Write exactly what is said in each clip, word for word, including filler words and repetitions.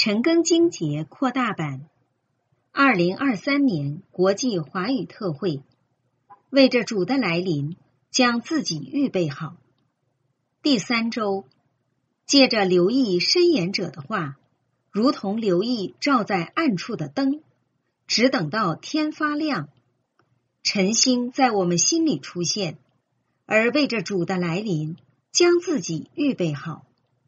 陈庚金节扩大版，二零二三年国际华语特会，为着主的来临，将自己预备好。第三周，借着留意申言者的话，如同留意照在暗处的灯，只等到天发亮，晨星在我们心里出现，而为着主的来临，将自己预备好。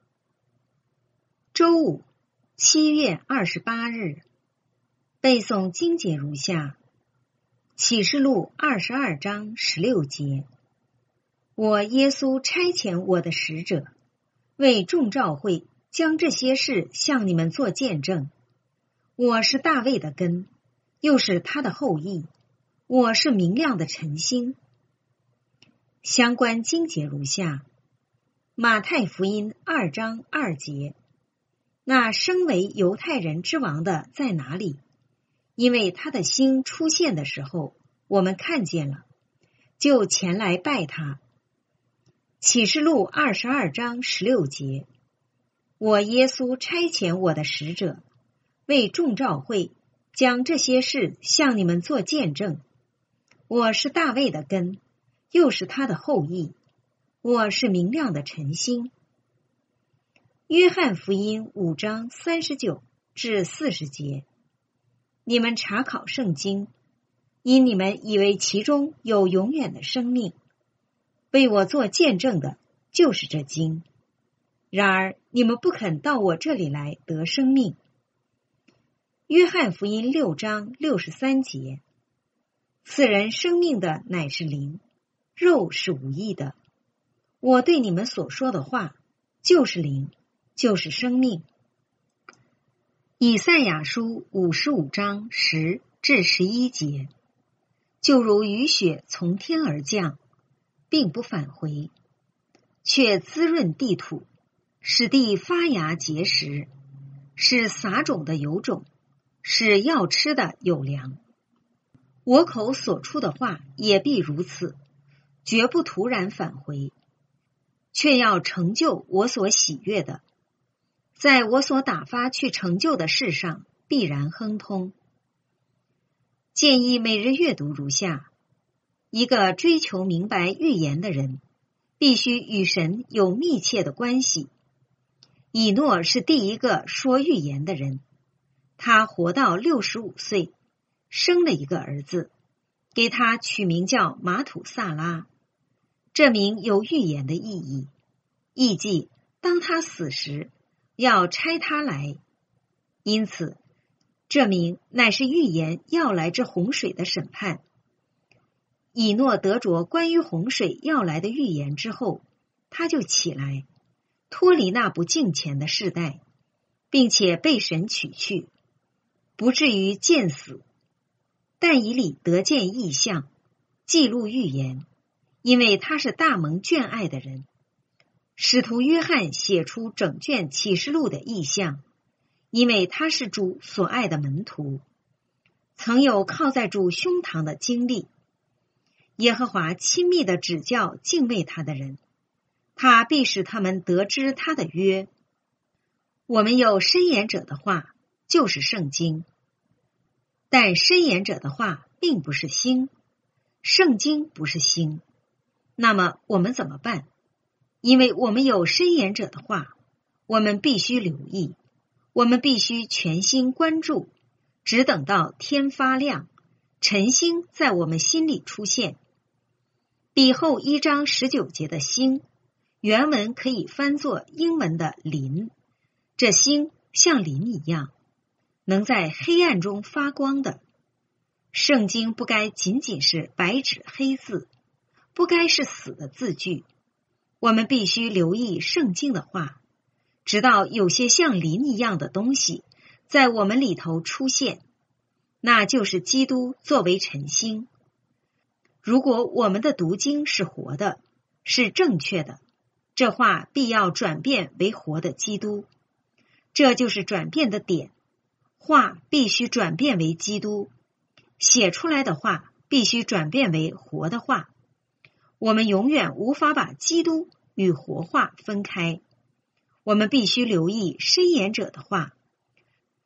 周五，七月二十八日，背诵经节如下：启示录二十二章十六节，我耶稣差遣我的使者，为众召会将这些事向你们做见证。我是大卫的根，又是他的后裔，我是明亮的晨星。相关经节如下：马太福音二章二节，那生为犹太人之王的在哪里？因为他的星出现的时候，我们看见了，就前来拜他。启示录二十二章十六节，我耶稣差遣我的使者，为众召会将这些事向你们做见证。我是大卫的根，又是他的后裔，我是明亮的晨星。约翰福音五章三十九至四十节，你们查考圣经，因你们以为其中有永远的生命，为我做见证的就是这经。然而你们不肯到我这里来得生命。约翰福音六章六十三节，赐人生命的乃是灵，肉是无益的。我对你们所说的话，就是灵，就是生命。以赛亚书五十五章十至十一节，就如雨雪从天而降，并不返回，却滋润地土，使地发芽结实，使撒种的有种，使要吃的有粮。我口所出的话也必如此，绝不突然返回，却要成就我所喜悦的，在我所打发去成就的事上必然亨通。建议每日阅读如下：一个追求明白预言的人，必须与神有密切的关系。以诺是第一个说预言的人，他活到六十五岁，生了一个儿子，给他取名叫马土萨拉。这名有预言的意义，意即当他死时，要差他来。因此这名乃是预言要来之洪水的审判。以诺得着关于洪水要来的预言之后，他就起来，脱离那不敬虔的世代，并且被神取去，不至于见死，但以理得见异象，记录预言，因为他是大蒙眷爱的人。使徒约翰写出整卷启示录的异象，因为他是主所爱的门徒，曾有靠在主胸膛的经历。耶和华亲密的指教敬畏他的人，他必使他们得知他的约。我们有申言者的话，就是圣经，但申言者的话并不是星，圣经不是星。那么我们怎么办？因为我们有申言者的话，我们必须留意，我们必须全心关注，只等到天发亮，晨星在我们心里出现。彼后一章十九节的星，原文可以翻作英文的磷，这星像磷一样，能在黑暗中发光的。圣经不该仅仅是白纸黑字，不该是死的字句。我们必须留意圣经的话，直到有些像磷一样的东西在我们里头出现，那就是基督作为晨星。如果我们的读经是活的，是正确的，这话必要转变为活的基督。这就是转变的点，话必须转变为基督，写出来的话必须转变为活的话。我们永远无法把基督与活话分开。我们必须留意申言者的话，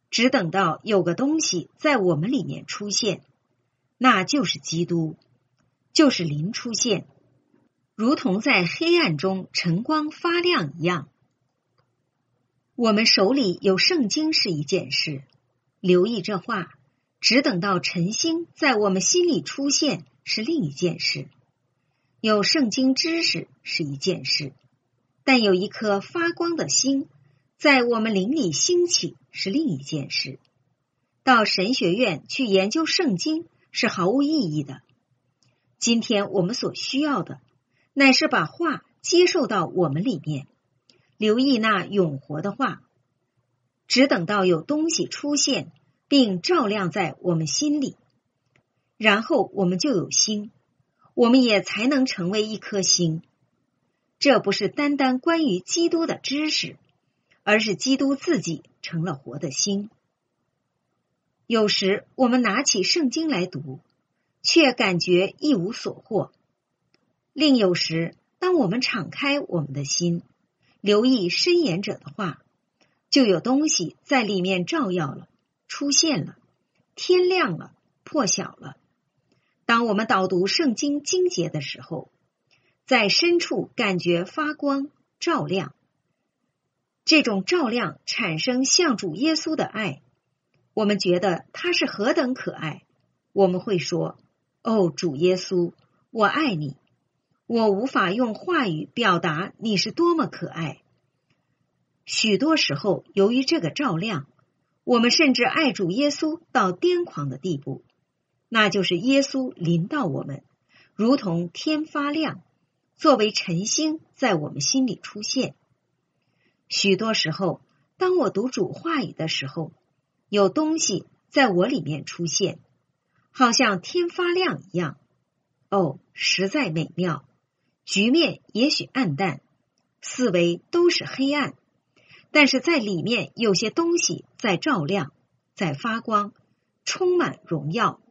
只等到有个东西在我们里面出现，那就是基督，就是灵出现，如同在黑暗中晨光发亮一样。我们手里有圣经是一件事，留意这话，只等到晨星在我们心里出现是另一件事。有圣经知识是一件事，但有一颗发光的星在我们灵里兴起是另一件事。到神学院去研究圣经是毫无意义的。今天我们所需要的，乃是把话接受到我们里面，留意那永活的话，只等到有东西出现并照亮在我们心里，然后我们就有星，我们也才能成为一颗星。这不是单单关于基督的知识，而是基督自己成了活的星。有时我们拿起圣经来读，却感觉一无所获。另有时，当我们敞开我们的心，留意申言者的话，就有东西在里面照耀了，出现了，天亮了，破晓了。当我们导读圣经经节的时候，在深处感觉发光照亮，这种照亮产生向主耶稣的爱，我们觉得他是何等可爱，我们会说，哦，主耶稣，我爱你，我无法用话语表达你是多么可爱。许多时候，由于这个照亮，我们甚至爱主耶稣到癫狂的地步，那就是耶稣临到我们，如同天发亮，作为晨星在我们心里出现。许多时候，当我读主话语的时候，有东西在我里面出现，好像天发亮一样。哦，实在美妙。局面也许暗淡，四围都是黑暗，但是在里面有些东西在照亮，在发光，充满荣耀。